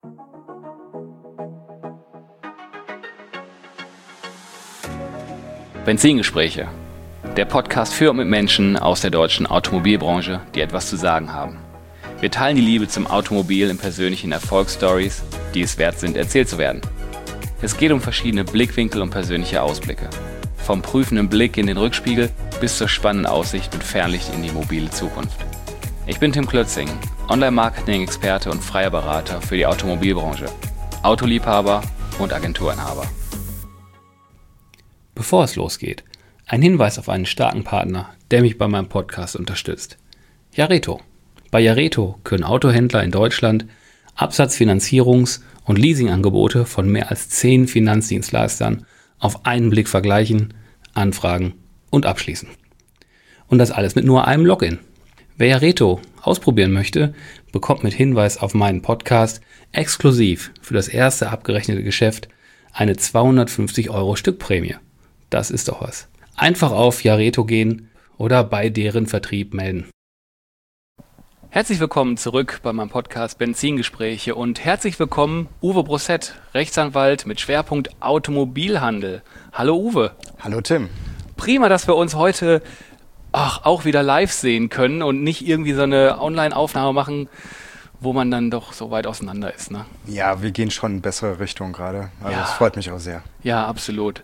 Benzingespräche, der Podcast für und mit Menschen aus der deutschen Automobilbranche, die etwas zu sagen haben. Wir teilen die Liebe zum Automobil in persönlichen Erfolgsstories, die es wert sind, erzählt zu werden. Es geht um verschiedene Blickwinkel und persönliche Ausblicke. Vom prüfenden Blick in den Rückspiegel bis zur spannenden Aussicht mit Fernlicht in die mobile Zukunft. Ich bin Tim Klötzing, Online-Marketing-Experte und freier Berater für die Automobilbranche, Autoliebhaber und Agenturinhaber. Bevor es losgeht, ein Hinweis auf einen starken Partner, der mich bei meinem Podcast unterstützt. Jareto. Bei Jareto können Autohändler in Deutschland Absatzfinanzierungs- und Leasingangebote von mehr als 10 Finanzdienstleistern auf einen Blick vergleichen, anfragen und abschließen. Und das alles mit nur einem Login. Wer Jareto ausprobieren möchte, bekommt mit Hinweis auf meinen Podcast exklusiv für das erste abgerechnete Geschäft eine 250 € Stückprämie. Das ist doch was. Einfach auf Jareto gehen oder bei deren Vertrieb melden. Herzlich willkommen zurück bei meinem Podcast Benzingespräche und herzlich willkommen Uwe Brossett, Rechtsanwalt mit Schwerpunkt Automobilhandel. Hallo Uwe. Hallo Tim. Prima, dass wir uns heute auch wieder live sehen können und nicht irgendwie so eine Online-Aufnahme machen, wo man dann doch so weit auseinander ist. Ne? Ja, wir gehen schon in bessere Richtung gerade. Also das freut mich auch sehr. Ja, absolut.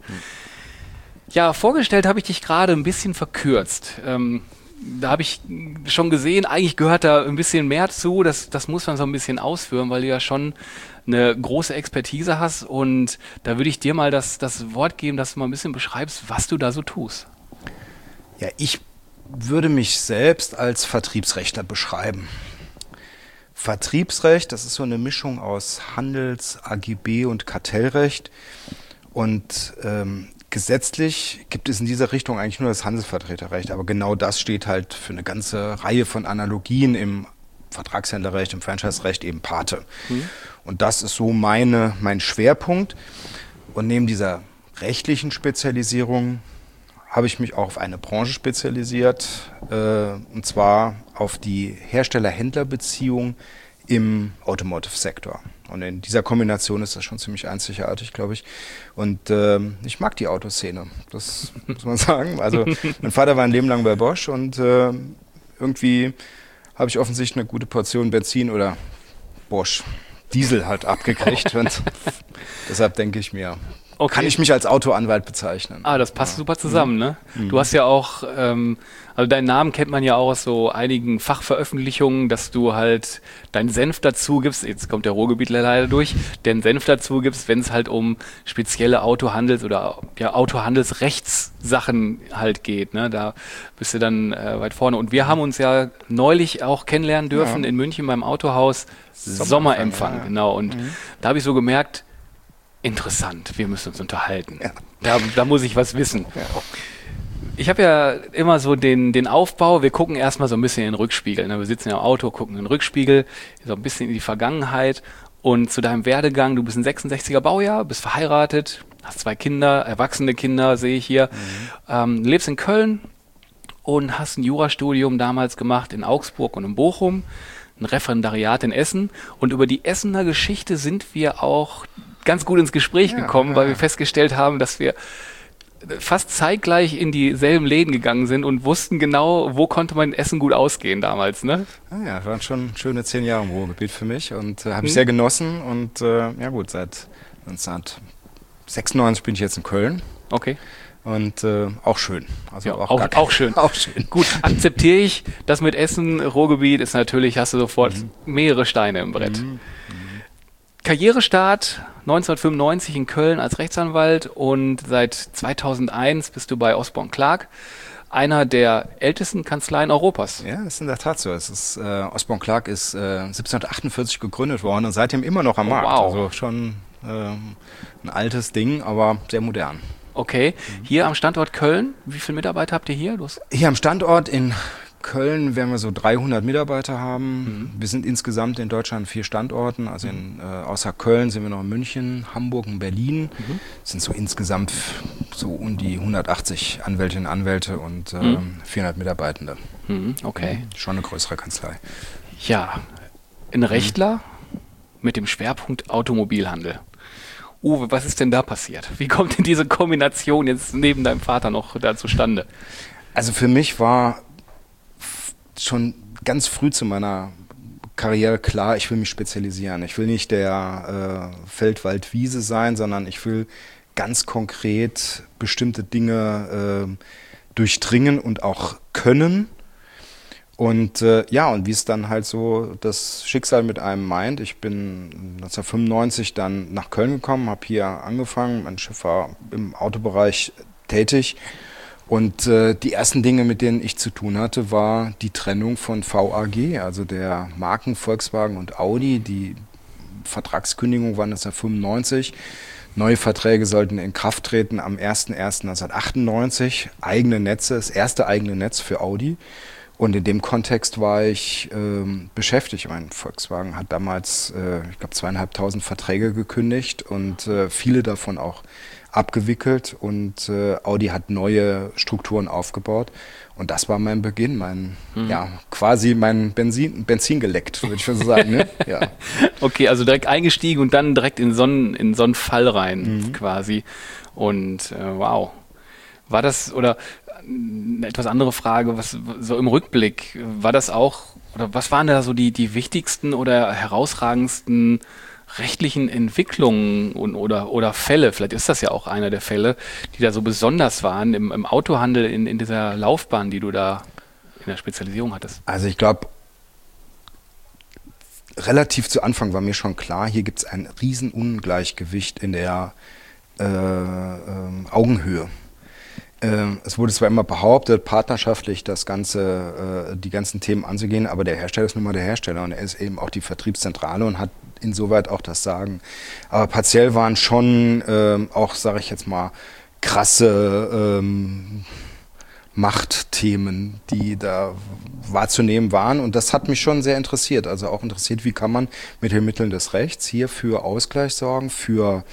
Ja, vorgestellt habe ich dich gerade ein bisschen verkürzt. Da habe ich schon gesehen, eigentlich gehört da ein bisschen mehr zu. Das muss man so ein bisschen ausführen, weil du ja schon eine große Expertise hast. Und da würde ich dir mal das Wort geben, dass du mal ein bisschen beschreibst, was du da so tust. Ja, ich würde mich selbst als Vertriebsrechtler beschreiben. Vertriebsrecht, das ist so eine Mischung aus Handels-, AGB und Kartellrecht. Und gesetzlich gibt es in dieser Richtung eigentlich nur das Handelsvertreterrecht, aber genau das steht halt für eine ganze Reihe von Analogien im Vertragshändlerrecht, im Franchise-Recht eben Pate. Und das ist so mein Schwerpunkt. Und neben dieser rechtlichen Spezialisierung habe ich mich auch auf eine Branche spezialisiert, und zwar auf die Hersteller-Händler-Beziehung im Automotive-Sektor. Und in dieser Kombination ist das schon ziemlich einzigartig, glaube ich. Und ich mag die Autoszene, das muss man sagen. Also mein Vater war ein Leben lang bei Bosch und irgendwie habe ich offensichtlich eine gute Portion Benzin oder Bosch Diesel halt abgekriegt. Und deshalb denke ich mir, kann ich mich als Autoanwalt bezeichnen. Das passt super zusammen, ne? Du hast ja auch, also deinen Namen kennt man ja auch aus so einigen Fachveröffentlichungen, dass du halt deinen Senf dazu gibst, jetzt kommt der Ruhrgebietler leider durch, den Senf dazu gibst, wenn es halt um spezielle Autohandels- oder Autohandelsrechtssachen halt geht, ne? Da bist du dann weit vorne. Und wir haben uns ja neulich auch kennenlernen dürfen in München beim Autohaus Sommerempfang, genau. Und da habe ich so gemerkt, interessant, wir müssen uns unterhalten. Ja. Da muss ich was wissen. Ja. Ich habe ja immer so den Aufbau, wir gucken erstmal so ein bisschen in den Rückspiegel. Ne? Wir sitzen ja im Auto, gucken in den Rückspiegel, so ein bisschen in die Vergangenheit und zu deinem Werdegang. Du bist ein 66er Baujahr, bist verheiratet, hast 2 Kinder, erwachsene Kinder sehe ich hier. Lebst in Köln und hast ein Jurastudium damals gemacht in Augsburg und in Bochum, ein Referendariat in Essen. Und über die Essener Geschichte sind wir auch ganz gut ins Gespräch gekommen, weil wir festgestellt haben, dass wir fast zeitgleich in dieselben Läden gegangen sind und wussten genau, wo konnte man in Essen gut ausgehen damals, ne? Ja, waren schon schöne 10 Jahre im Ruhrgebiet für mich und habe ich sehr genossen und ja gut, seit 1996 bin ich jetzt in Köln. Okay. Und auch schön. Also ja, auch schön. Auch schön. Gut, akzeptiere ich. Das mit Essen, Ruhrgebiet ist natürlich, hast du sofort mehrere Steine im Brett. Karrierestart 1995 in Köln als Rechtsanwalt und seit 2001 bist du bei Osborne Clarke, einer der ältesten Kanzleien Europas. Ja, das ist in der Tat so. Osborne Clarke ist 1748 gegründet worden und seitdem immer noch am Markt. Wow. Also schon ein altes Ding, aber sehr modern. Okay, hier am Standort Köln, wie viele Mitarbeiter habt ihr hier? Hier am Standort in Köln werden wir so 300 Mitarbeiter haben. Wir sind insgesamt in Deutschland 4 Standorten. Also außer Köln sind wir noch in München, Hamburg und Berlin. Es sind so insgesamt so um die 180 Anwältinnen und Anwälte und 400 Mitarbeitende. Okay. Schon eine größere Kanzlei. Ja, ein Rechtler mit dem Schwerpunkt Automobilhandel. Uwe, was ist denn da passiert? Wie kommt denn diese Kombination jetzt neben deinem Vater noch da zustande? Also für mich war schon ganz früh zu meiner Karriere klar, ich will mich spezialisieren. Ich will nicht der Feld-Wald-Wiese sein, sondern ich will ganz konkret bestimmte Dinge durchdringen und auch können. Und und wie es dann halt so das Schicksal mit einem meint. Ich bin 1995 dann nach Köln gekommen, habe hier angefangen. Mein Chef war im Autobereich tätig. Und die ersten Dinge, mit denen ich zu tun hatte, war die Trennung von VAG, also der Marken Volkswagen und Audi. Die Vertragskündigung war 1995. Neue Verträge sollten in Kraft treten am 01.01.1998. Eigene Netze, das erste eigene Netz für Audi. Und in dem Kontext war ich beschäftigt. Mein Volkswagen hat damals, ich glaube, 2.500 Verträge gekündigt und viele davon auch abgewickelt. Und Audi hat neue Strukturen aufgebaut. Und das war mein Beginn, quasi mein Benzin geleckt, würde ich schon sagen. Ne? Ja. Okay, also direkt eingestiegen und dann direkt in so einen Fall rein quasi. Und wow. War das, oder eine etwas andere Frage, was so im Rückblick, war das auch, oder was waren da so die wichtigsten oder herausragendsten rechtlichen Entwicklungen oder Fälle? Vielleicht ist das ja auch einer der Fälle, die da so besonders waren im Autohandel, in dieser Laufbahn, die du da in der Spezialisierung hattest. Also ich glaube, relativ zu Anfang war mir schon klar, hier gibt es ein Riesenungleichgewicht in der Augenhöhe. Es wurde zwar immer behauptet, partnerschaftlich die ganzen Themen anzugehen, aber der Hersteller ist nun mal der Hersteller und er ist eben auch die Vertriebszentrale und hat insoweit auch das Sagen. Aber partiell waren schon auch, sage ich jetzt mal, krasse Machtthemen, die da wahrzunehmen waren. Und das hat mich schon sehr interessiert. Also auch interessiert, wie kann man mit den Mitteln des Rechts hier für Ausgleich sorgen, für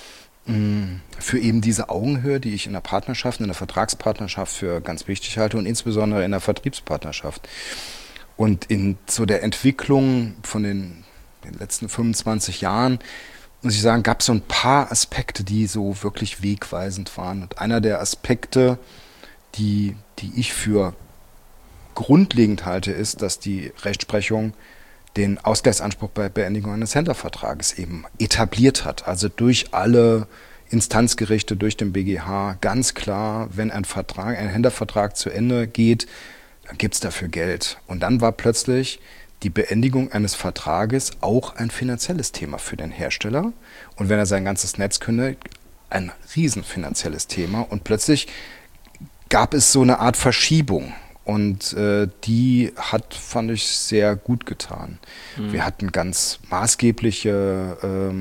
eben diese Augenhöhe, die ich in der Partnerschaft, in der Vertragspartnerschaft für ganz wichtig halte und insbesondere in der Vertriebspartnerschaft. Und in so der Entwicklung von den letzten 25 Jahren, muss ich sagen, gab es so ein paar Aspekte, die so wirklich wegweisend waren. Und einer der Aspekte, die ich für grundlegend halte, ist, dass die Rechtsprechung den Ausgleichsanspruch bei Beendigung eines Händlervertrages eben etabliert hat. Also durch alle Instanzgerichte, durch den BGH ganz klar, wenn ein Händlervertrag zu Ende geht, dann gibt es dafür Geld. Und dann war plötzlich die Beendigung eines Vertrages auch ein finanzielles Thema für den Hersteller. Und wenn er sein ganzes Netz kündigt, ein riesenfinanzielles Thema. Und plötzlich gab es so eine Art Verschiebung. Und die hat, fand ich, sehr gut getan. Wir hatten ganz maßgebliche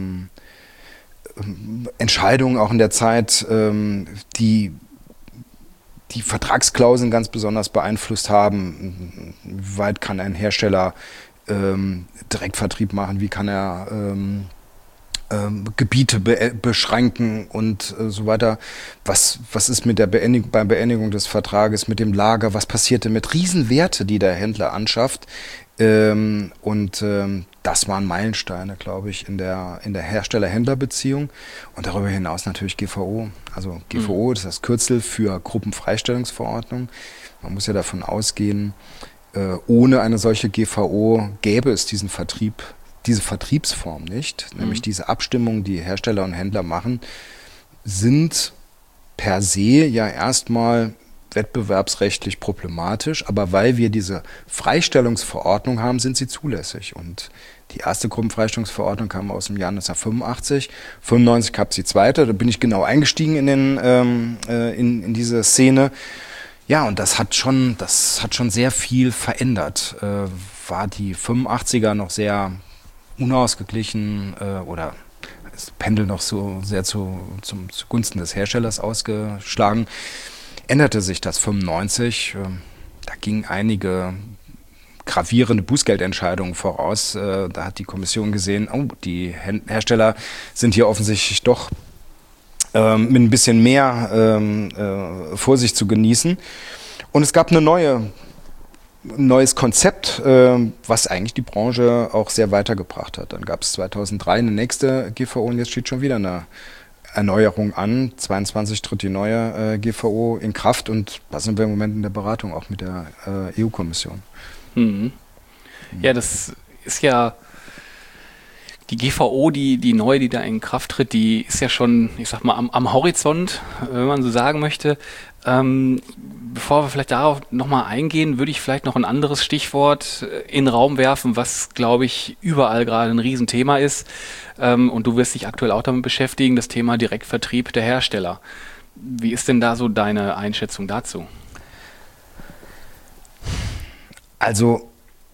Entscheidungen auch in der Zeit, die Vertragsklauseln ganz besonders beeinflusst haben. Wie weit kann ein Hersteller Direktvertrieb machen? Wie kann er Gebiete beschränken und so weiter. Was ist mit der Beendigung des Vertrages, mit dem Lager? Was passierte mit Riesenwerte, die der Händler anschafft? Das waren Meilensteine, glaube ich, in der Hersteller-Händler-Beziehung. Und darüber hinaus natürlich GVO. Also GVO, das ist das Kürzel für Gruppenfreistellungsverordnung. Man muss ja davon ausgehen, ohne eine solche GVO gäbe es diese Vertriebsform nicht, nämlich diese Abstimmung, die Hersteller und Händler machen, sind per se ja erstmal wettbewerbsrechtlich problematisch, aber weil wir diese Freistellungsverordnung haben, sind sie zulässig. Und die erste Gruppenfreistellungsverordnung kam aus dem Jahr 1985, 1995 gab es die zweite, da bin ich genau eingestiegen in diese Szene. Ja, und das hat schon sehr viel verändert. War die 85er noch sehr unausgeglichen oder das Pendel noch so sehr zugunsten des Herstellers ausgeschlagen, änderte sich das 95. Da gingen einige gravierende Bußgeldentscheidungen voraus. Da hat die Kommission gesehen, die Hersteller sind hier offensichtlich doch mit ein bisschen mehr Vorsicht zu genießen. Und es gab eine neue neues Konzept, was eigentlich die Branche auch sehr weitergebracht hat. Dann gab es 2003 eine nächste GVO und jetzt steht schon wieder eine Erneuerung an. 22 tritt die neue GVO in Kraft und da sind wir im Moment in der Beratung auch mit der EU-Kommission. Mhm. Ja, das ist ja die GVO, die neue, die da in Kraft tritt, die ist ja schon, ich sag mal, am Horizont, wenn man so sagen möchte. Bevor wir vielleicht darauf nochmal eingehen, würde ich vielleicht noch ein anderes Stichwort in den Raum werfen, was, glaube ich, überall gerade ein Riesenthema ist. Und du wirst dich aktuell auch damit beschäftigen, das Thema Direktvertrieb der Hersteller. Wie ist denn da so deine Einschätzung dazu? Also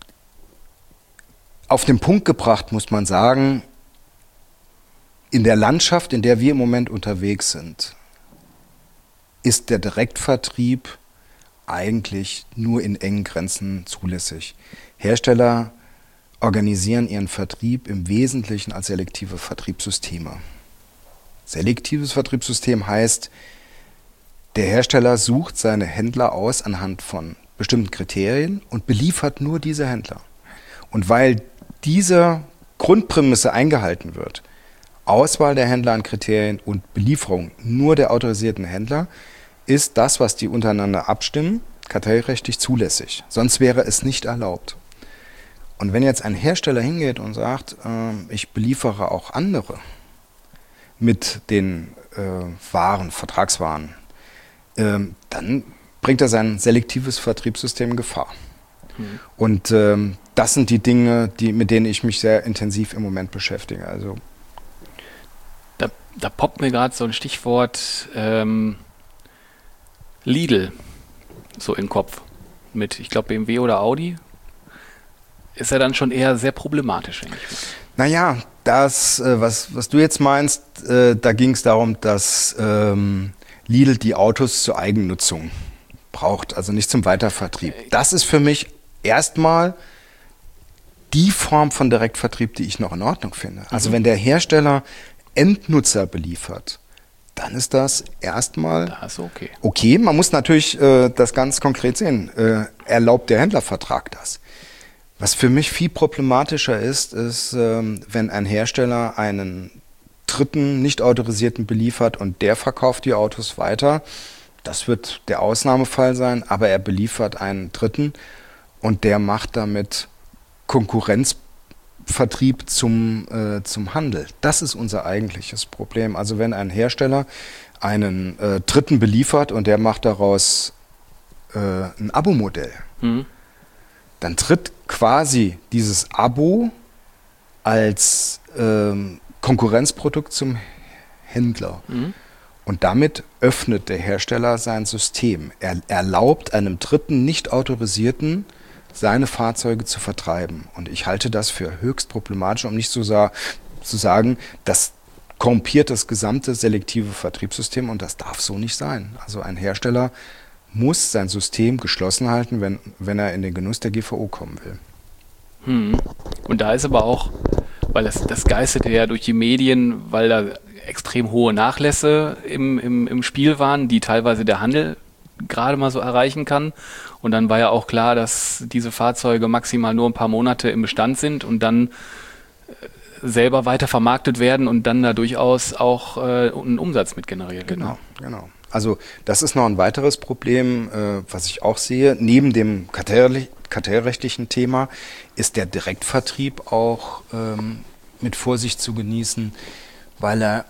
auf den Punkt gebracht muss man sagen, in der Landschaft, in der wir im Moment unterwegs sind, ist der Direktvertrieb eigentlich nur in engen Grenzen zulässig. Hersteller organisieren ihren Vertrieb im Wesentlichen als selektive Vertriebssysteme. Selektives Vertriebssystem heißt, der Hersteller sucht seine Händler aus anhand von bestimmten Kriterien und beliefert nur diese Händler. Und weil diese Grundprämisse eingehalten wird, Auswahl der Händler an Kriterien und Belieferung nur der autorisierten Händler, ist das, was die untereinander abstimmen, kartellrechtlich zulässig. Sonst wäre es nicht erlaubt. Und wenn jetzt ein Hersteller hingeht und sagt, ich beliefere auch andere mit den Waren, Vertragswaren, dann bringt er sein selektives Vertriebssystem in Gefahr. Mhm. Und das sind die Dinge, mit denen ich mich sehr intensiv im Moment beschäftige. Also da poppt mir gerade so ein Stichwort Lidl so in den Kopf mit, ich glaube, BMW oder Audi. Ist ja dann schon eher sehr problematisch, denke ich. Naja, das, was du jetzt meinst, da ging es darum, dass Lidl die Autos zur Eigennutzung braucht, also nicht zum Weitervertrieb. Das ist für mich erstmal die Form von Direktvertrieb, die ich noch in Ordnung finde. Also wenn der Hersteller Endnutzer beliefert, dann ist das erstmal okay. Okay, man muss natürlich das ganz konkret sehen. Erlaubt der Händlervertrag das? Was für mich viel problematischer ist, wenn ein Hersteller einen Dritten, nicht autorisierten beliefert und der verkauft die Autos weiter. Das wird der Ausnahmefall sein, aber er beliefert einen Dritten und der macht damit Konkurrenzvertrieb zum Handel. Das ist unser eigentliches Problem. Also wenn ein Hersteller einen Dritten beliefert und der macht daraus ein Abo-Modell, dann tritt quasi dieses Abo als Konkurrenzprodukt zum Händler. Und damit öffnet der Hersteller sein System. Er erlaubt einem Dritten, nicht autorisierten, seine Fahrzeuge zu vertreiben. Und ich halte das für höchst problematisch, um nicht zu sagen, das korrumpiert das gesamte selektive Vertriebssystem und das darf so nicht sein. Also ein Hersteller muss sein System geschlossen halten, wenn er in den Genuss der GVO kommen will. Und da ist aber auch, weil das geisterte ja durch die Medien, weil da extrem hohe Nachlässe im Spiel waren, die teilweise der Handel gerade mal so erreichen kann. Und dann war ja auch klar, dass diese Fahrzeuge maximal nur ein paar Monate im Bestand sind und dann selber weiter vermarktet werden und dann da durchaus auch einen Umsatz mit generiert wird. Genau. Also das ist noch ein weiteres Problem, was ich auch sehe. Neben dem kartellrechtlichen Thema ist der Direktvertrieb auch mit Vorsicht zu genießen, weil er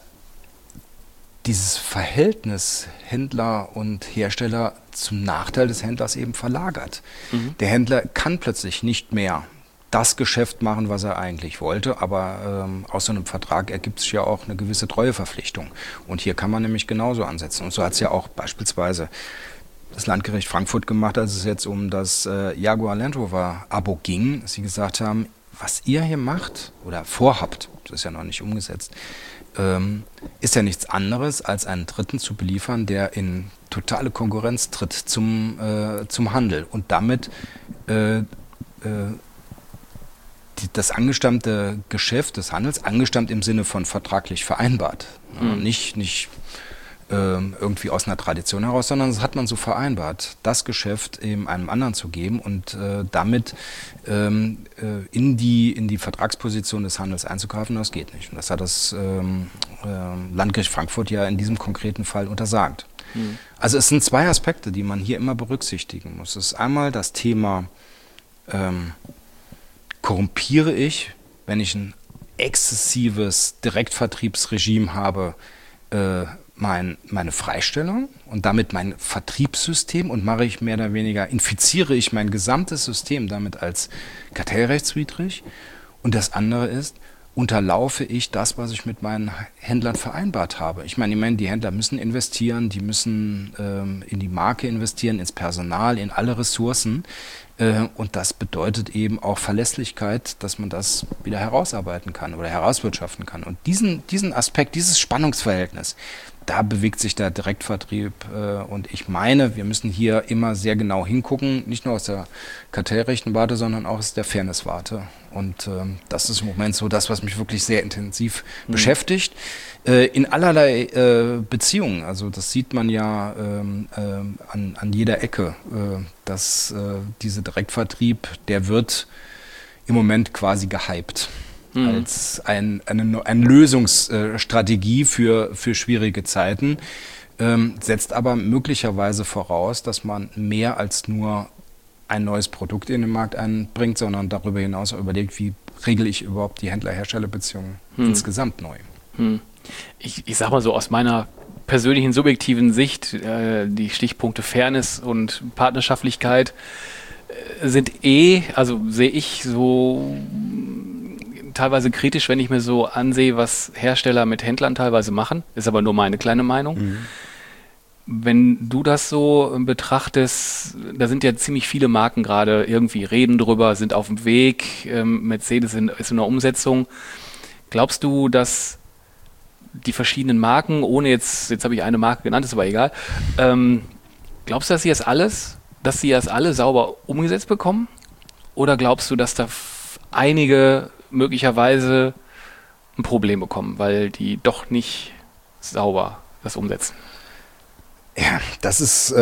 dieses Verhältnis Händler und Hersteller zum Nachteil des Händlers eben verlagert. Der Händler kann plötzlich nicht mehr das Geschäft machen, was er eigentlich wollte, aber aus so einem Vertrag ergibt sich ja auch eine gewisse Treueverpflichtung. Und hier kann man nämlich genauso ansetzen. Und so hat es ja auch beispielsweise das Landgericht Frankfurt gemacht, als es jetzt um das Jaguar Land Rover Abo ging, dass sie gesagt haben, was ihr hier macht oder vorhabt, das ist ja noch nicht umgesetzt, ist ja nichts anderes, als einen Dritten zu beliefern, der in totale Konkurrenz tritt zum Handel und damit das angestammte Geschäft des Handels, angestammt im Sinne von vertraglich vereinbart, nicht irgendwie aus einer Tradition heraus, sondern das hat man so vereinbart, das Geschäft eben einem anderen zu geben und damit in die Vertragsposition des Handels einzugreifen, das geht nicht. Und das hat das Landgericht Frankfurt ja in diesem konkreten Fall untersagt. Also es sind zwei Aspekte, die man hier immer berücksichtigen muss. Es ist einmal das Thema, korrumpiere ich, wenn ich ein exzessives Direktvertriebsregime habe, meine Freistellung und damit mein Vertriebssystem und mache ich mehr oder weniger, infiziere ich mein gesamtes System damit als kartellrechtswidrig. Und das andere ist, unterlaufe ich das, was ich mit meinen Händlern vereinbart habe. Ich meine, die Händler müssen investieren, die müssen in die Marke investieren, ins Personal, in alle Ressourcen. Und das bedeutet eben auch Verlässlichkeit, dass man das wieder herausarbeiten kann oder herauswirtschaften kann. Und diesen Aspekt, dieses Spannungsverhältnis, da bewegt sich der Direktvertrieb. Und ich meine, wir müssen hier immer sehr genau hingucken, nicht nur aus der kartellrechten Warte, sondern auch aus der Fairness-Warte. Und das ist im Moment so das, was mich wirklich sehr intensiv beschäftigt. In allerlei Beziehungen. Also das sieht man ja an jeder Ecke, dass dieser Direktvertrieb, der wird im Moment quasi gehypt als eine Lösungsstrategie für schwierige Zeiten, setzt aber möglicherweise voraus, dass man mehr als nur ein neues Produkt in den Markt einbringt, sondern darüber hinaus auch überlegt, wie regle ich überhaupt die Händler-Hersteller-Beziehungen insgesamt neu. Ich sag mal so aus meiner persönlichen subjektiven Sicht, die Stichpunkte Fairness und Partnerschaftlichkeit sind also sehe ich so teilweise kritisch, wenn ich mir so ansehe, was Hersteller mit Händlern teilweise machen. Ist aber nur meine kleine Meinung. Wenn du das so betrachtest, da sind ja ziemlich viele Marken gerade irgendwie reden drüber, sind auf dem Weg, Mercedes ist in der Umsetzung. Glaubst du, dass die verschiedenen Marken, ohne jetzt habe ich eine Marke genannt, ist aber egal, glaubst du, dass sie das alle sauber umgesetzt bekommen? Oder glaubst du, dass da einige möglicherweise ein Problem bekommen, weil die doch nicht sauber das umsetzen? Ja, das ist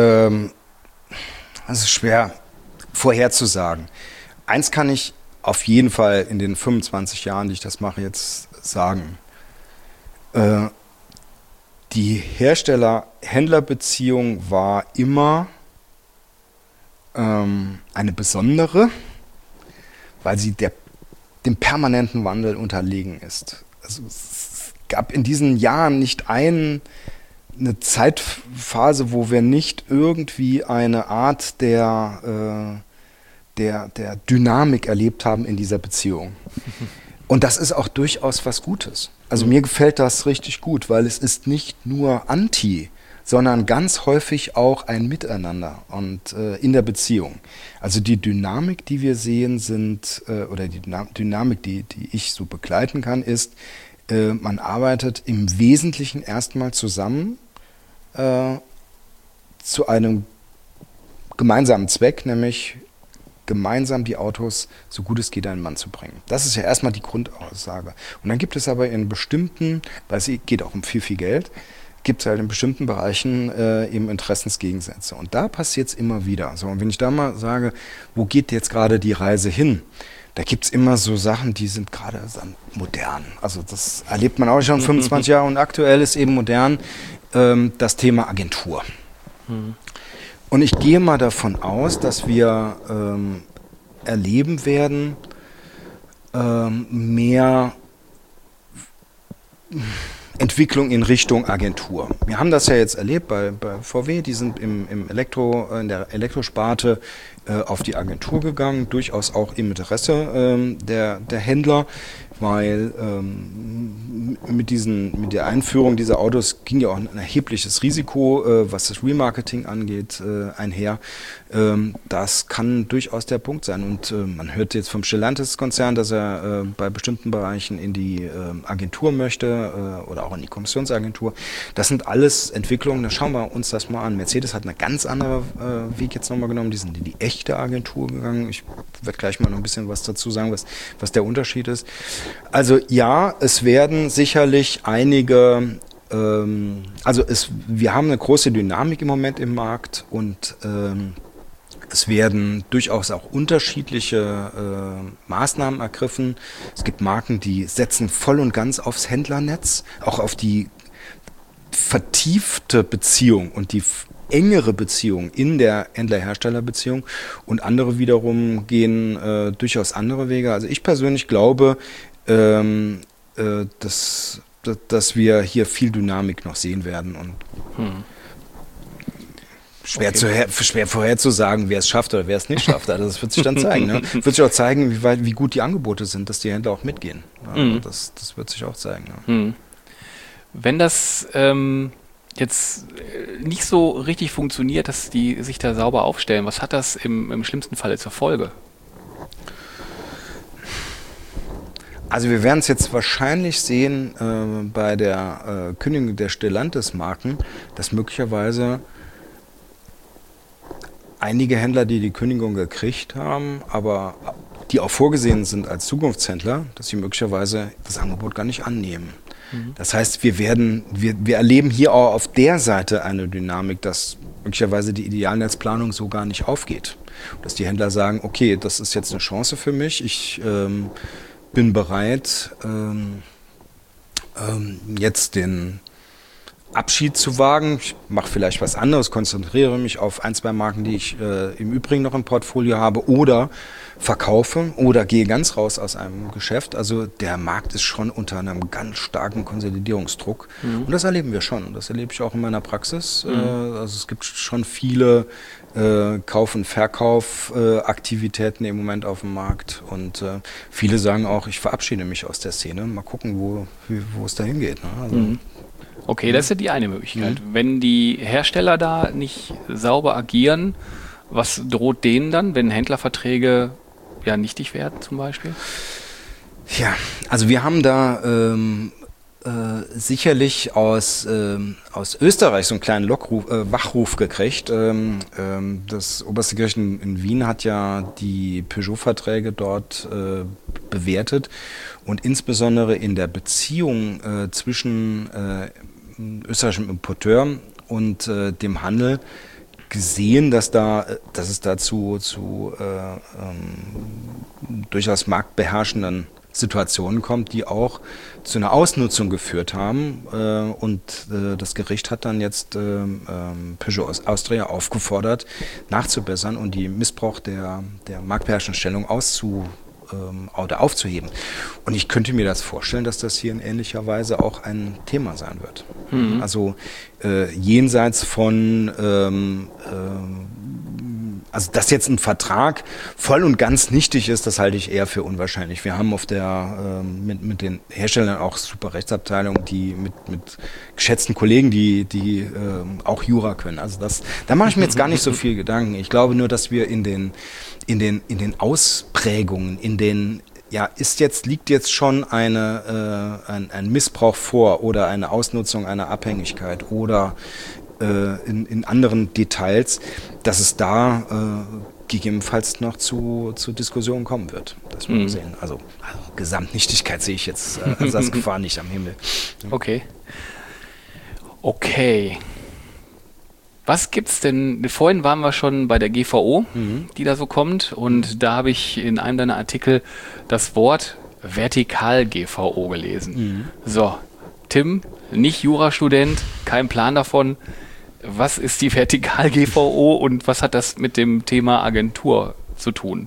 schwer vorherzusagen. Eins kann ich auf jeden Fall in den 25 Jahren, die ich das mache, jetzt sagen. Die Hersteller-Händler-Beziehung war immer eine besondere, weil sie dem permanenten Wandel unterlegen ist. Also es gab in diesen Jahren nicht eine Zeitphase, wo wir nicht irgendwie eine Art der Dynamik erlebt haben in dieser Beziehung. Und das ist auch durchaus was Gutes. Also mir gefällt das richtig gut, weil es ist nicht nur anti, sondern ganz häufig auch ein Miteinander und in der Beziehung. Also die Dynamik, die wir sehen, oder die Dynamik, die ich so begleiten kann, ist, man arbeitet im Wesentlichen erstmal zusammen zu einem gemeinsamen Zweck, nämlich gemeinsam die Autos so gut es geht an den Mann zu bringen. Das ist ja erstmal die Grundaussage. Und dann gibt es aber in bestimmten, weil es geht auch um viel, viel Geld, gibt es halt in bestimmten Bereichen eben Interessensgegensätze. Und da passiert es immer wieder. So, und wenn ich da mal sage, wo geht jetzt gerade die Reise hin? Da gibt es immer so Sachen, die sind gerade modern. Also das erlebt man auch schon 25 Jahre und aktuell ist eben modern das Thema Agentur. Und ich gehe mal davon aus, dass wir erleben werden, mehr Entwicklung in Richtung Agentur. Wir haben das ja jetzt erlebt bei VW, die sind in der Elektrosparte auf die Agentur gegangen, durchaus auch im Interesse der Händler, weil mit der Einführung dieser Autos ging ja auch ein erhebliches Risiko, was das Remarketing angeht, einher. Das kann durchaus der Punkt sein. Und man hört jetzt vom Stellantis-Konzern, dass er bei bestimmten Bereichen in die Agentur möchte oder auch in die Kommissionsagentur. Das sind alles Entwicklungen, da schauen wir uns das mal an. Mercedes hat einen ganz anderen Weg jetzt nochmal genommen, die sind in die echte Agentur gegangen. Ich werde gleich mal noch ein bisschen was dazu sagen, was der Unterschied ist. Also ja, es werden sicherlich einige wir haben eine große Dynamik im Moment im Markt und es werden durchaus auch unterschiedliche Maßnahmen ergriffen. Es gibt Marken, die setzen voll und ganz aufs Händlernetz, auch auf die vertiefte Beziehung und die engere Beziehung in der Händler-Hersteller-Beziehung, und andere wiederum gehen durchaus andere Wege. Also ich persönlich glaube, dass wir hier viel Dynamik noch sehen werden, und schwer vorherzusagen, wer es schafft oder wer es nicht schafft. Also das wird sich dann zeigen. Ne? Wird sich auch zeigen, wie gut die Angebote sind, dass die Händler auch mitgehen. Also das wird sich auch zeigen. Ne? Wenn das jetzt nicht so richtig funktioniert, dass die sich da sauber aufstellen, was hat das im schlimmsten Falle zur Folge? Also wir werden es jetzt wahrscheinlich sehen bei der Kündigung der Stellantis-Marken, dass möglicherweise einige Händler, die die Kündigung gekriegt haben, aber die auch vorgesehen sind als Zukunftshändler, dass sie möglicherweise das Angebot gar nicht annehmen. Das heißt, wir erleben hier auch auf der Seite eine Dynamik, dass möglicherweise die Idealnetzplanung so gar nicht aufgeht. Dass die Händler sagen, okay, das ist jetzt eine Chance für mich, ich bin bereit, jetzt den Abschied zu wagen. Ich mache vielleicht was anderes, konzentriere mich auf 1, 2 Marken, die ich im Übrigen noch im Portfolio habe, oder verkaufe oder gehe ganz raus aus einem Geschäft. Also der Markt ist schon unter einem ganz starken Konsolidierungsdruck. Und das erleben wir schon. Das erlebe ich auch in meiner Praxis. Also es gibt schon viele Kauf- und Verkauf-Aktivitäten im Moment auf dem Markt. Und viele sagen auch, ich verabschiede mich aus der Szene. Mal gucken, wo es dahin geht. Ne? Also, okay, das ist ja die eine Möglichkeit. Wenn die Hersteller da nicht sauber agieren, was droht denen dann, wenn Händlerverträge ja nichtig werden zum Beispiel? Ja, also wir haben da sicherlich aus Österreich so einen kleinen Wachruf gekriegt. Das oberste Gericht in Wien hat ja die Peugeot-Verträge dort bewertet, und insbesondere in der Beziehung zwischen österreichischem Importeur und dem Handel gesehen, dass es dazu zu durchaus marktbeherrschenden Situationen kommt, die auch zu einer Ausnutzung geführt haben. Und das Gericht hat dann jetzt Peugeot Austria aufgefordert, nachzubessern und die Missbrauch der marktbeherrschenden Stellung oder aufzuheben. Und ich könnte mir das vorstellen, dass das hier in ähnlicher Weise auch ein Thema sein wird. Also jenseits von also dass jetzt ein Vertrag voll und ganz nichtig ist, das halte ich eher für unwahrscheinlich. Wir haben mit den Herstellern auch super Rechtsabteilungen, die mit geschätzten Kollegen, die auch Jura können. Also da mache ich mir jetzt gar nicht so viel Gedanken. Ich glaube nur, dass wir in den Ausprägungen, liegt jetzt schon ein Missbrauch vor oder eine Ausnutzung einer Abhängigkeit oder in anderen Details, dass es da gegebenenfalls noch zu Diskussionen kommen wird. Das werden wir sehen. Also Gesamtnichtigkeit sehe ich jetzt als Gefahr nicht am Himmel. Okay. Was gibt's denn? Vorhin waren wir schon bei der GVO, die da so kommt, und da habe ich in einem deiner Artikel das Wort Vertikal-GVO gelesen. So, Tim, nicht Jurastudent, kein Plan davon. Was ist die Vertikal-GVO und was hat das mit dem Thema Agentur zu tun?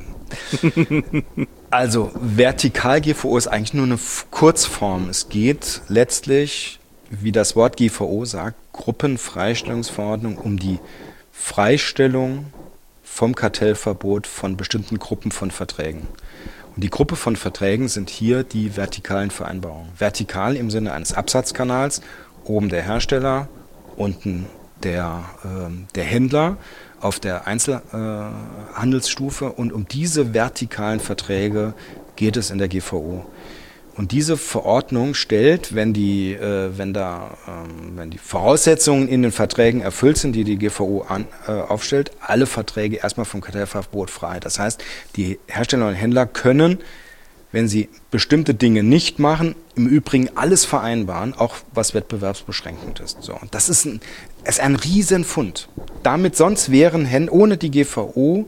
Also Vertikal-GVO ist eigentlich nur eine Kurzform. Es geht letztlich, wie das Wort GVO sagt, Gruppenfreistellungsverordnung, um die Freistellung vom Kartellverbot von bestimmten Gruppen von Verträgen. Und die Gruppe von Verträgen sind hier die vertikalen Vereinbarungen. Vertikal im Sinne eines Absatzkanals, oben der Hersteller, unten der Händler auf der Einzelhandelsstufe, und um diese vertikalen Verträge geht es in der GVO. Und diese Verordnung stellt, wenn die Voraussetzungen in den Verträgen erfüllt sind, die GVO aufstellt, alle Verträge erstmal vom Kartellverbot frei. Das heißt, die Hersteller und Händler können wenn sie bestimmte Dinge nicht machen, im Übrigen alles vereinbaren, auch was wettbewerbsbeschränkend ist. So, und das ist ein Riesenfund. Damit sonst wären, ohne die GVO,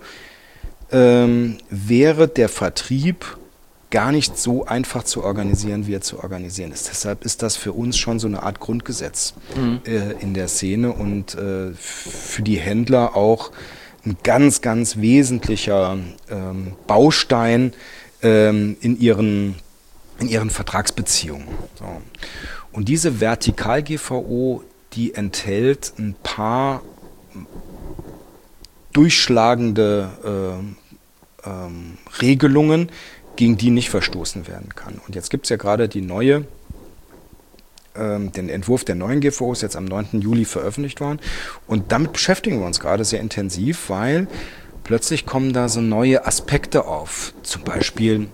wäre der Vertrieb gar nicht so einfach zu organisieren, wie er zu organisieren ist. Deshalb ist das für uns schon so eine Art Grundgesetz in der Szene und für die Händler auch ein ganz, ganz wesentlicher Baustein in ihren Vertragsbeziehungen. So. Und diese Vertikal-GVO, die enthält ein paar durchschlagende Regelungen, gegen die nicht verstoßen werden kann. Und jetzt gibt es ja gerade den Entwurf der neuen GVO ist jetzt am 9. Juli veröffentlicht worden. Und damit beschäftigen wir uns gerade sehr intensiv, weil plötzlich kommen da so neue Aspekte auf. Zum Beispiel,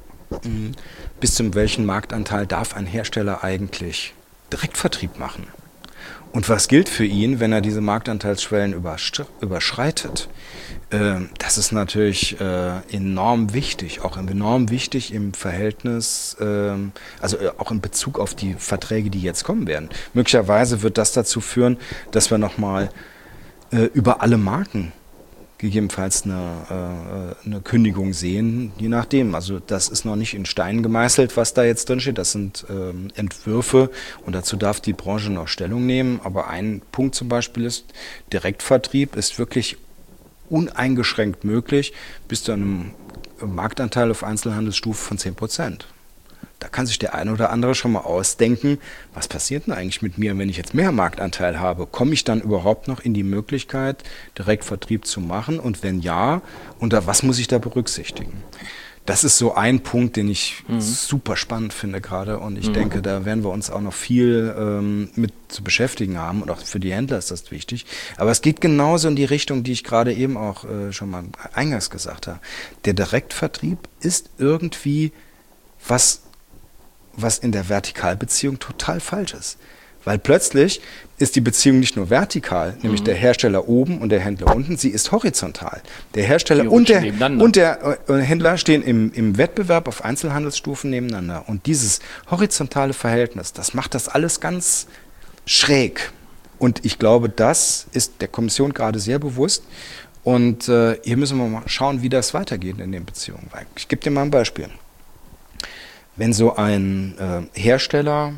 bis zu welchem Marktanteil darf ein Hersteller eigentlich Direktvertrieb machen? Und was gilt für ihn, wenn er diese Marktanteilsschwellen überschreitet? Das ist natürlich enorm wichtig, auch enorm wichtig im Verhältnis, also auch in Bezug auf die Verträge, die jetzt kommen werden. Möglicherweise wird das dazu führen, dass wir nochmal über alle Marken gegebenenfalls eine Kündigung sehen, je nachdem. Also das ist noch nicht in Stein gemeißelt, was da jetzt drin steht. Das sind Entwürfe und dazu darf die Branche noch Stellung nehmen. Aber ein Punkt zum Beispiel ist, Direktvertrieb ist wirklich uneingeschränkt möglich bis zu einem Marktanteil auf Einzelhandelsstufe von 10%. Da kann sich der eine oder andere schon mal ausdenken, was passiert denn eigentlich mit mir, wenn ich jetzt mehr Marktanteil habe? Komme ich dann überhaupt noch in die Möglichkeit, Direktvertrieb zu machen? Und wenn ja, unter was muss ich da berücksichtigen? Das ist so ein Punkt, den ich super spannend finde gerade. Und ich denke, da werden wir uns auch noch viel mit zu beschäftigen haben. Und auch für die Händler ist das wichtig. Aber es geht genauso in die Richtung, die ich gerade eben auch schon mal eingangs gesagt habe. Der Direktvertrieb ist irgendwie was in der Vertikalbeziehung total falsch ist. Weil plötzlich ist die Beziehung nicht nur vertikal, nämlich der Hersteller oben und der Händler unten, sie ist horizontal. Der Hersteller und der Händler stehen im Wettbewerb auf Einzelhandelsstufen nebeneinander. Und dieses horizontale Verhältnis, das macht das alles ganz schräg. Und ich glaube, das ist der Kommission gerade sehr bewusst. Und hier müssen wir mal schauen, wie das weitergeht in den Beziehungen. Ich gebe dir mal ein Beispiel. Wenn so ein Hersteller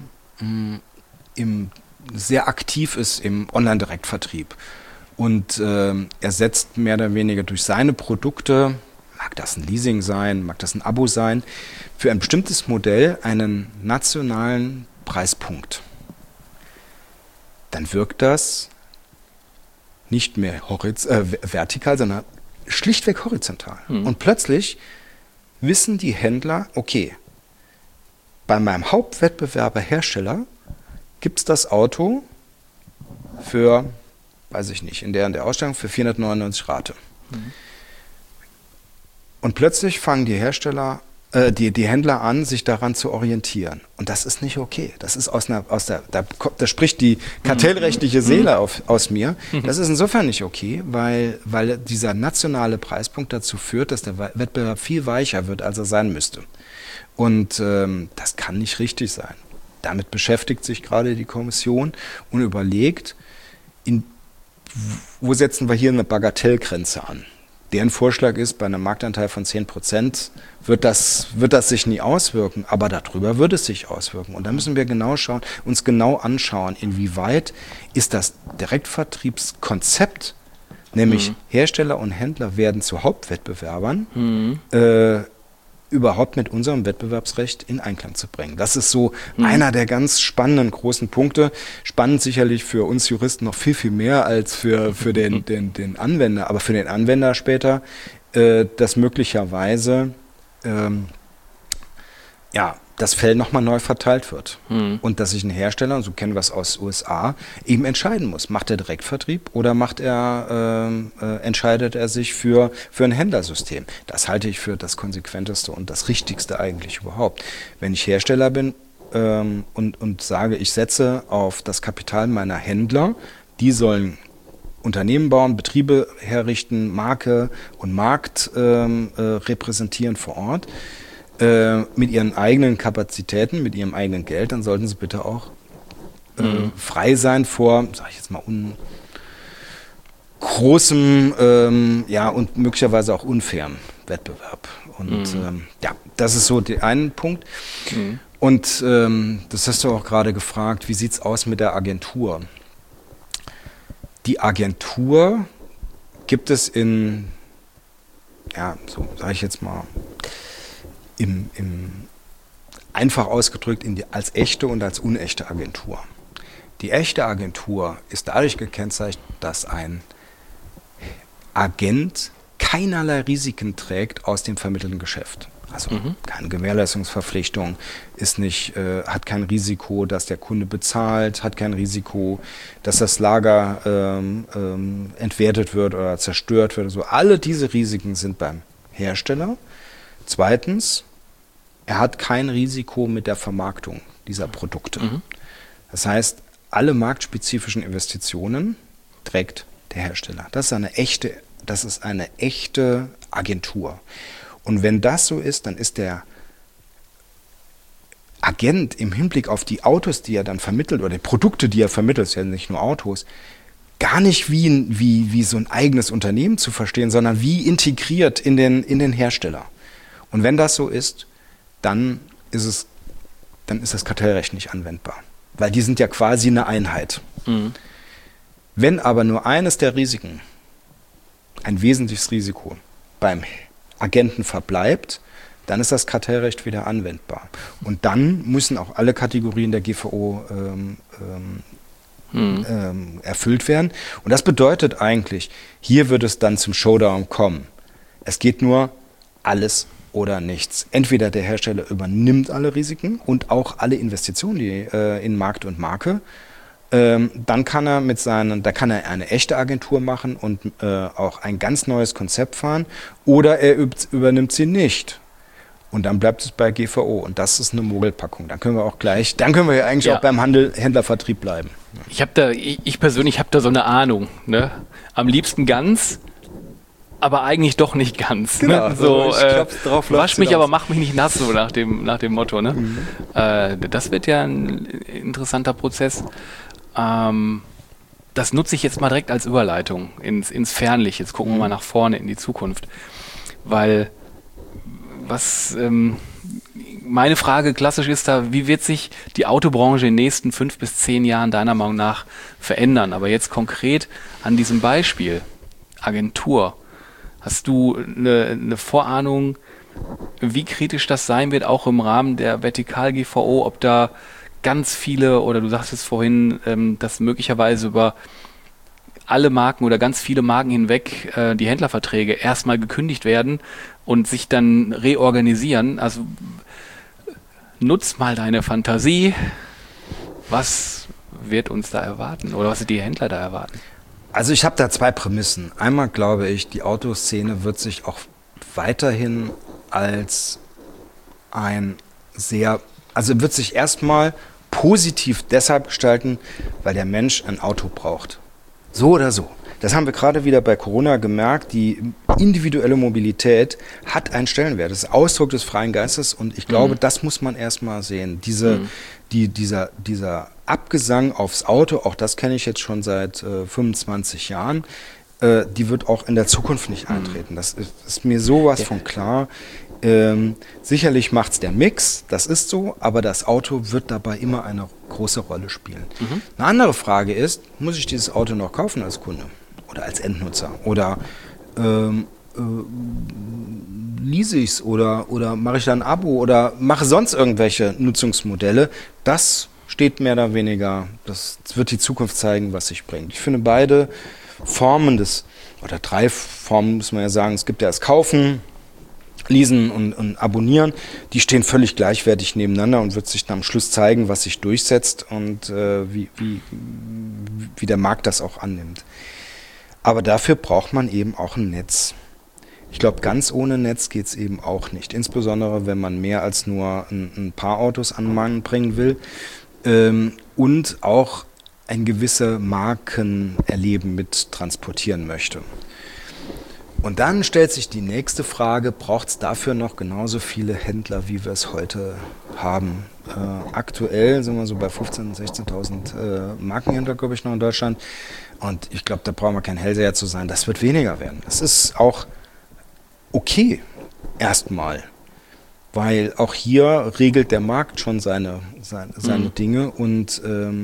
sehr aktiv ist im Online-Direktvertrieb und er setzt mehr oder weniger durch seine Produkte, mag das ein Leasing sein, mag das ein Abo sein, für ein bestimmtes Modell einen nationalen Preispunkt, dann wirkt das nicht mehr vertikal, sondern schlichtweg horizontal. Und plötzlich wissen die Händler, okay, bei meinem Hauptwettbewerber Hersteller gibt es das Auto für, weiß ich nicht, in der Ausstellung für 499 Rate. Und plötzlich fangen die Hersteller, die Händler an, sich daran zu orientieren. Und das ist nicht okay. Das ist da spricht die kartellrechtliche Seele aus mir. Das ist insofern nicht okay, weil dieser nationale Preispunkt dazu führt, dass der Wettbewerb viel weicher wird, als er sein müsste. Und das kann nicht richtig sein. Damit beschäftigt sich gerade die Kommission und überlegt, wo setzen wir hier eine Bagatellgrenze an? Deren Vorschlag ist, bei einem Marktanteil von 10% wird das sich nie auswirken, aber darüber wird es sich auswirken. Und da müssen wir uns genau anschauen, inwieweit ist das Direktvertriebskonzept, nämlich Hersteller und Händler werden zu Hauptwettbewerbern, überhaupt mit unserem Wettbewerbsrecht in Einklang zu bringen. Das ist so einer der ganz spannenden großen Punkte. Spannend sicherlich für uns Juristen noch viel, viel mehr als für den Anwender. Aber für den Anwender später, dass möglicherweise das Fell nochmal neu verteilt wird. Und dass sich ein Hersteller, und so kennen wir es aus USA, eben entscheiden muss. Macht er Direktvertrieb oder entscheidet er sich für ein Händlersystem? Das halte ich für das Konsequenteste und das Richtigste eigentlich überhaupt. Wenn ich Hersteller bin und sage, ich setze auf das Kapital meiner Händler, die sollen Unternehmen bauen, Betriebe herrichten, Marke und Markt repräsentieren vor Ort, mit ihren eigenen Kapazitäten, mit ihrem eigenen Geld, dann sollten sie bitte auch frei sein vor, sag ich jetzt mal, großem und möglicherweise auch unfairen Wettbewerb. Und das ist so der eine Punkt. Und das hast du auch gerade gefragt, wie sieht es aus mit der Agentur? Die Agentur gibt es so sage ich jetzt mal, einfach ausgedrückt als echte und als unechte Agentur. Die echte Agentur ist dadurch gekennzeichnet, dass ein Agent keinerlei Risiken trägt aus dem vermittelten Geschäft. Also keine Gewährleistungsverpflichtung, hat kein Risiko, dass der Kunde bezahlt, hat kein Risiko, dass das Lager entwertet wird oder zerstört wird. Also alle diese Risiken sind beim Hersteller. Zweitens, er hat kein Risiko mit der Vermarktung dieser Produkte. Das heißt, alle marktspezifischen Investitionen trägt der Hersteller. Das ist eine echte Agentur. Und wenn das so ist, dann ist der Agent im Hinblick auf die Autos, die er dann vermittelt, oder die Produkte, die er vermittelt, ist ja nicht nur Autos, gar nicht wie so ein eigenes Unternehmen zu verstehen, sondern wie integriert in den Hersteller. Und wenn das so ist, dann ist das Kartellrecht nicht anwendbar. Weil die sind ja quasi eine Einheit. Wenn aber nur eines der Risiken, ein wesentliches Risiko, beim Agenten verbleibt, dann ist das Kartellrecht wieder anwendbar. Und dann müssen auch alle Kategorien der GVO erfüllt werden. Und das bedeutet eigentlich, hier wird es dann zum Showdown kommen. Es geht nur alles oder nichts. Entweder der Hersteller übernimmt alle Risiken und auch alle Investitionen in Markt und Marke. Dann kann er eine echte Agentur machen und auch ein ganz neues Konzept fahren, oder er übernimmt sie nicht. Und dann bleibt es bei GVO. Und das ist eine Mogelpackung. Dann können wir ja eigentlich auch beim Händlervertrieb bleiben. Ich persönlich habe da so eine Ahnung. Ne? Am liebsten ganz, aber eigentlich doch nicht ganz. Genau, ne? So, ich klopf drauf, wasch mich, aber mach mich nicht nass, so nach dem Motto. Ne? Das wird ja ein interessanter Prozess. Das nutze ich jetzt mal direkt als Überleitung ins Fernlicht. Jetzt gucken wir mal nach vorne in die Zukunft. Weil meine Frage klassisch ist da, wie wird sich die Autobranche in den nächsten 5 bis 10 Jahren deiner Meinung nach verändern? Aber jetzt konkret an diesem Beispiel, Agentur, hast du eine Vorahnung, wie kritisch das sein wird, auch im Rahmen der Vertikal-GVO, ob da ganz viele, oder du sagtest vorhin, dass möglicherweise über alle Marken oder ganz viele Marken hinweg die Händlerverträge erstmal gekündigt werden und sich dann reorganisieren. Also nutz mal deine Fantasie. Was wird uns da erwarten oder was die Händler da erwarten? Also ich habe da 2 Prämissen. Einmal glaube ich, die Autoszene wird sich auch weiterhin als wird sich erstmal positiv deshalb gestalten, weil der Mensch ein Auto braucht. So oder so. Das haben wir gerade wieder bei Corona gemerkt. Die individuelle Mobilität hat einen Stellenwert. Das ist Ausdruck des freien Geistes und ich glaube, das muss man erstmal sehen. Dieser Abgesang aufs Auto, auch das kenne ich jetzt schon seit 25 Jahren, die wird auch in der Zukunft nicht eintreten. Das ist mir sowas von klar. Sicherlich macht es der Mix, das ist so, aber das Auto wird dabei immer eine große Rolle spielen. Eine andere Frage ist, muss ich dieses Auto noch kaufen als Kunde oder als Endnutzer? Oder lease ich es oder mache ich da ein Abo oder mache sonst irgendwelche Nutzungsmodelle? Das steht mehr oder weniger, das wird die Zukunft zeigen, was sich bringt. Ich finde beide Formen oder 3 Formen, muss man ja sagen, es gibt ja das Kaufen, Leasen und Abonnieren, die stehen völlig gleichwertig nebeneinander und wird sich dann am Schluss zeigen, was sich durchsetzt und wie der Markt das auch annimmt. Aber dafür braucht man eben auch ein Netz. Ich glaube, ganz ohne Netz geht es eben auch nicht. Insbesondere, wenn man mehr als nur ein paar Autos an den Mann bringen will und auch ein gewisse Markenerleben mit transportieren möchte. Und dann stellt sich die nächste Frage, braucht es dafür noch genauso viele Händler, wie wir es heute haben? Aktuell sind wir so bei 15.000, 16.000 Markenhändler, glaube ich, noch in Deutschland. Und ich glaube, da brauchen wir kein Hellseher zu sein. Das wird weniger werden. Das ist auch okay, erstmal. Weil auch hier regelt der Markt schon seine Dinge. Und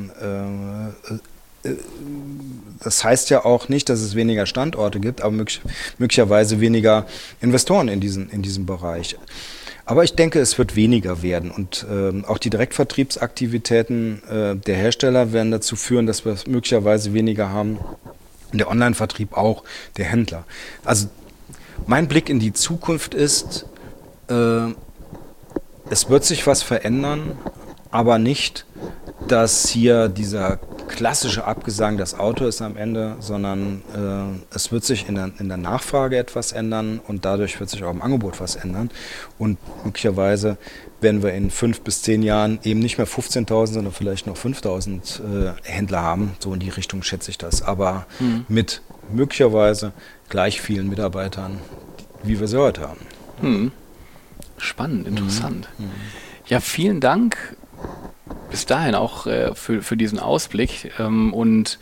das heißt ja auch nicht, dass es weniger Standorte gibt, aber möglicherweise weniger Investoren in diesem Bereich. Aber ich denke, es wird weniger werden und auch die Direktvertriebsaktivitäten der Hersteller werden dazu führen, dass wir es möglicherweise weniger haben. Und der Online-Vertrieb auch, der Händler. Also mein Blick in die Zukunft ist, es wird sich was verändern, aber nicht, dass hier dieser klassische Abgesang, das Auto ist am Ende, sondern es wird sich in der Nachfrage etwas ändern und dadurch wird sich auch im Angebot was ändern. Und möglicherweise werden wir in 5 bis 10 Jahren eben nicht mehr 15.000, sondern vielleicht noch 5.000 Händler haben. So in die Richtung schätze ich das. Aber mit möglicherweise gleich vielen Mitarbeitern, wie wir sie heute haben. Spannend, interessant. Ja, vielen Dank bis dahin auch für diesen Ausblick. Und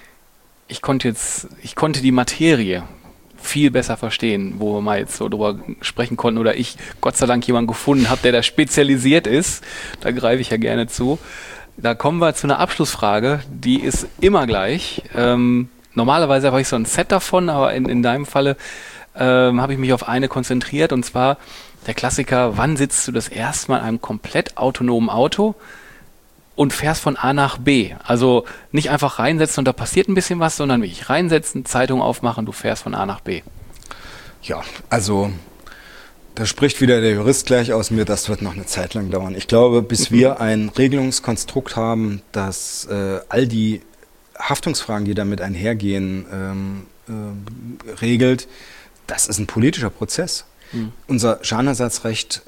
ich konnte die Materie viel besser verstehen, wo wir mal jetzt so drüber sprechen konnten oder ich Gott sei Dank jemanden gefunden habe, der da spezialisiert ist. Da greife ich ja gerne zu. Da kommen wir zu einer Abschlussfrage, die ist immer gleich. Normalerweise habe ich so ein Set davon, aber in deinem Falle habe ich mich auf eine konzentriert und zwar der Klassiker, wann sitzt du das erste Mal in einem komplett autonomen Auto und fährst von A nach B? Also nicht einfach reinsetzen und da passiert ein bisschen was, sondern wirklich reinsetzen, Zeitung aufmachen, du fährst von A nach B. Ja, also da spricht wieder der Jurist gleich aus mir, das wird noch eine Zeit lang dauern. Ich glaube, bis wir ein Regelungskonstrukt haben, das all die Haftungsfragen, die damit einhergehen, regelt, das ist ein politischer Prozess. Unser Schadenersatzrecht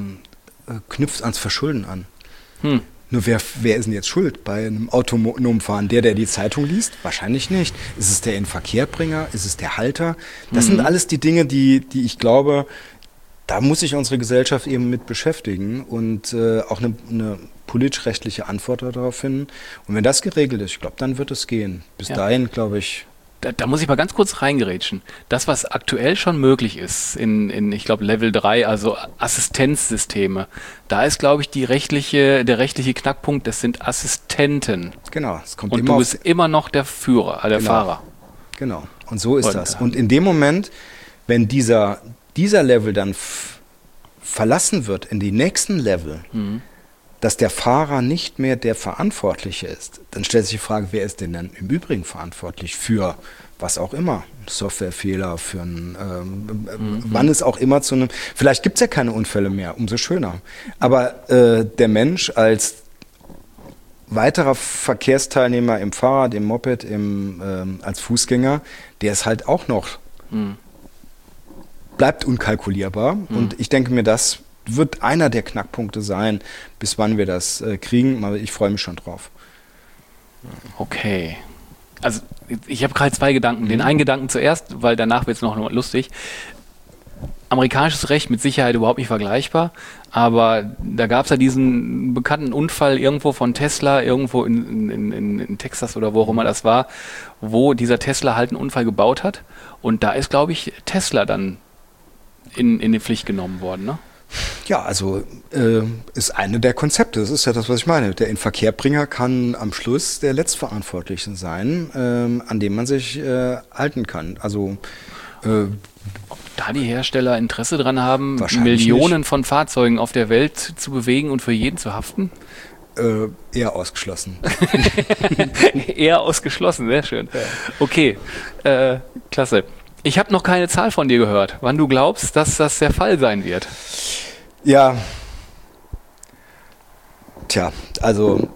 knüpft ans Verschulden an. Nur wer ist denn jetzt schuld bei einem autonomen Fahren? Der die Zeitung liest? Wahrscheinlich nicht. Ist es der Inverkehrbringer? Ist es der Halter? Das sind alles die Dinge, die ich glaube, da muss sich unsere Gesellschaft eben mit beschäftigen und auch eine politisch-rechtliche Antwort darauf finden. Und wenn das geregelt ist, ich glaube, dann wird es gehen. Bis dahin, glaube ich... Da muss ich mal ganz kurz reingerätschen. Das, was aktuell schon möglich ist ich glaube, Level 3, also Assistenzsysteme, da ist, glaube ich, der rechtliche Knackpunkt, das sind Assistenten. Genau. Es kommt und du bist immer noch der Fahrer. Genau. Und so ist das. Und in dem Moment, wenn dieser Level dann verlassen wird in die nächsten Level, dass der Fahrer nicht mehr der Verantwortliche ist, dann stellt sich die Frage, wer ist denn dann im Übrigen verantwortlich für was auch immer, Softwarefehler, für wann es auch immer zu einem, vielleicht gibt es ja keine Unfälle mehr, umso schöner. Aber der Mensch als weiterer Verkehrsteilnehmer im Fahrrad, im Moped, als Fußgänger, der ist halt auch noch, bleibt unkalkulierbar. Und ich denke mir, das wird einer der Knackpunkte sein, bis wann wir das kriegen. Aber ich freue mich schon drauf. Okay. Also ich habe gerade 2 Gedanken. Den einen Gedanken zuerst, weil danach wird es noch lustig. Amerikanisches Recht mit Sicherheit überhaupt nicht vergleichbar, aber da gab es ja diesen bekannten Unfall irgendwo von Tesla, irgendwo in Texas oder wo auch immer das war, wo dieser Tesla halt einen Unfall gebaut hat. Und da ist, glaube ich, Tesla dann in die Pflicht genommen worden, ne? Ja, also ist eine der Konzepte. Das ist ja das, was ich meine. Der Inverkehrbringer kann am Schluss der Letztverantwortliche sein, an dem man sich halten kann. Also ob da die Hersteller Interesse dran haben, Millionen von Fahrzeugen auf der Welt zu bewegen und für jeden zu haften? Eher ausgeschlossen. Eher ausgeschlossen, sehr schön. Ja. Okay, klasse. Ich habe noch keine Zahl von dir gehört, wann du glaubst, dass das der Fall sein wird. Ja. Tja, also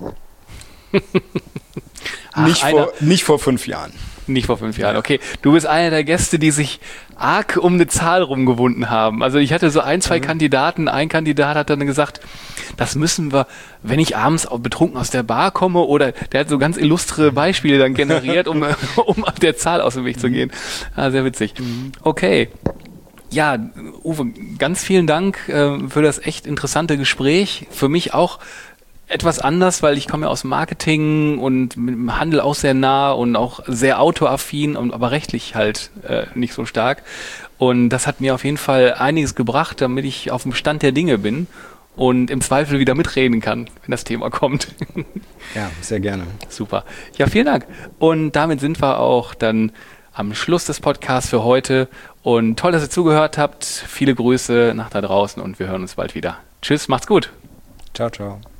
nicht vor 5 Jahren. Nicht vor 5 Jahren, okay. Du bist einer der Gäste, die sich arg um eine Zahl rumgewunden haben. Also ich hatte so 1, 2 Kandidaten. Ein Kandidat hat dann gesagt, das müssen wir, wenn ich abends auch betrunken aus der Bar komme, oder der hat so ganz illustre Beispiele dann generiert, um der Zahl aus dem Weg zu gehen. Sehr witzig. Okay. Ja, Uwe, ganz vielen Dank für das echt interessante Gespräch. Für mich auch etwas anders, weil ich komme ja aus dem Marketing und mit dem Handel auch sehr nah und auch sehr autoaffin, aber rechtlich halt nicht so stark. Und das hat mir auf jeden Fall einiges gebracht, damit ich auf dem Stand der Dinge bin und im Zweifel wieder mitreden kann, wenn das Thema kommt. Ja, sehr gerne. Super. Ja, vielen Dank. Und damit sind wir auch dann am Schluss des Podcasts für heute. Und toll, dass ihr zugehört habt. Viele Grüße nach da draußen und wir hören uns bald wieder. Tschüss, macht's gut. Ciao, ciao.